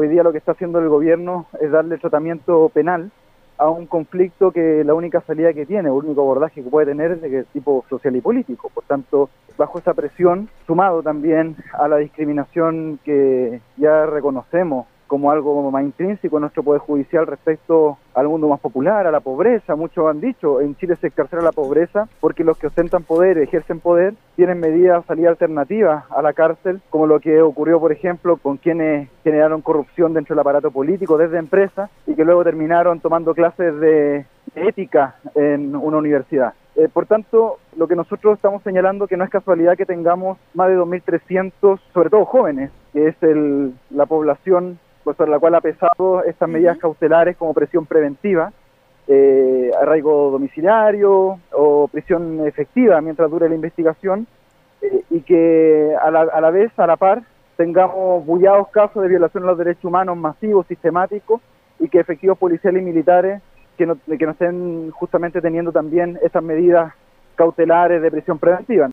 Hoy día lo que está haciendo el gobierno es darle tratamiento penal a un conflicto que la única salida que tiene, el único abordaje que puede tener es de tipo social y político. Por tanto, bajo esa presión, sumado también a la discriminación que ya reconocemos como algo más intrínseco en nuestro Poder Judicial respecto al mundo más popular, a la pobreza. Muchos han dicho, en Chile se excarcela la pobreza porque los que ostentan poder, ejercen poder, tienen medidas, salida alternativas a la cárcel, como lo que ocurrió, por ejemplo, con quienes generaron corrupción dentro del aparato político desde empresas y que luego terminaron tomando clases de ética en una universidad. Por tanto, lo que nosotros estamos señalando que no es casualidad que tengamos más de 2.300, sobre todo jóvenes, que es la población sobre la cual ha pesado estas medidas cautelares como presión preventiva, arraigo domiciliario o prisión efectiva mientras dure la investigación, y que a la vez, a la par, tengamos bullados casos de violación a los derechos humanos masivos, sistemáticos, y que efectivos policiales y militares que no estén justamente teniendo también estas medidas cautelares de prisión preventiva.